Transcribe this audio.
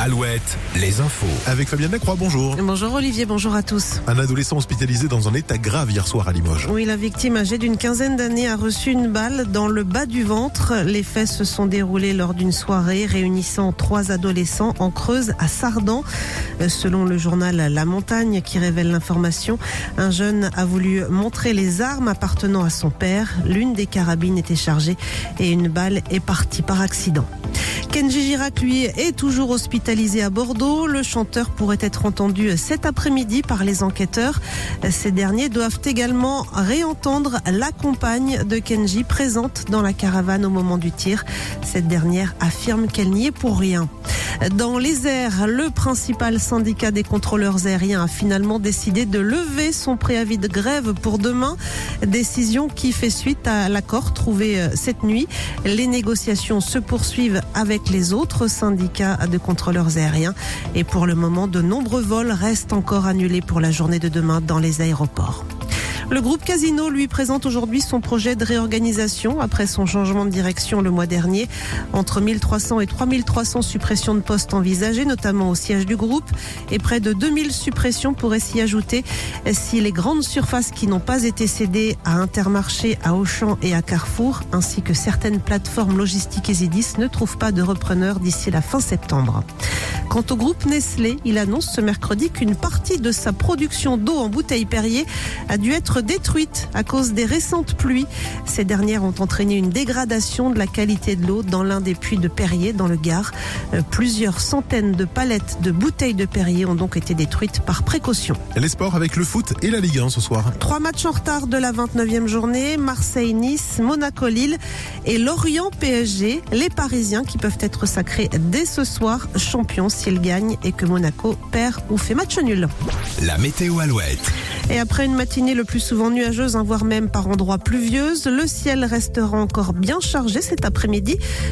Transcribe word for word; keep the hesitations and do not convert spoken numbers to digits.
Alouette, les infos. Avec Fabienne Lacroix, bonjour. Bonjour Olivier, bonjour à tous. Un adolescent hospitalisé dans un état grave hier soir à Limoges. Oui, la victime âgée d'une quinzaine d'années a reçu une balle dans le bas du ventre. Les faits se sont déroulés lors d'une soirée réunissant trois adolescents en Creuse à Sardan. Selon le journal La Montagne qui révèle l'information, un jeune a voulu montrer les armes appartenant à son père. L'une des carabines était chargée et une balle est partie par accident. Kenji Girac, lui, est toujours hospitalisé à Bordeaux. Le chanteur pourrait être entendu cet après-midi par les enquêteurs. Ces derniers doivent également réentendre la compagne de Kenji présente dans la caravane au moment du tir. Cette dernière affirme qu'elle n'y est pour rien. Dans les airs, le principal syndicat des contrôleurs aériens a finalement décidé de lever son préavis de grève pour demain. Décision qui fait suite à l'accord trouvé cette nuit. Les négociations se poursuivent avec les autres syndicats de contrôleurs aériens. Et pour le moment, de nombreux vols restent encore annulés pour la journée de demain dans les aéroports. Le groupe Casino lui présente aujourd'hui son projet de réorganisation après son changement de direction le mois dernier. Entre mille trois cents et trois mille trois cents suppressions de postes envisagées, notamment au siège du groupe, et près de deux mille suppressions pourraient s'y ajouter si les grandes surfaces qui n'ont pas été cédées à Intermarché, à Auchan et à Carrefour, ainsi que certaines plateformes logistiques Esidis ne trouvent pas de repreneurs d'ici la fin septembre. Quant au groupe Nestlé, il annonce ce mercredi qu'une partie de sa production d'eau en bouteille Perrier a dû être détruite à cause des récentes pluies. Ces dernières ont entraîné une dégradation de la qualité de l'eau dans l'un des puits de Perrier, dans le Gard. Euh, plusieurs centaines de palettes de bouteilles de Perrier ont donc été détruites par précaution. Les sports avec le foot et la Ligue un ce soir. Trois matchs en retard de la vingt-neuvième journée. Marseille-Nice, Monaco-Lille et Lorient-P S G. Les Parisiens qui peuvent être sacrés dès ce soir champions s'ils gagnent et que Monaco perd ou fait match nul. La météo Alouette. Et après une matinée le plus souvent nuageuse, hein, voire même par endroits pluvieuse, le ciel restera encore bien chargé cet après-midi.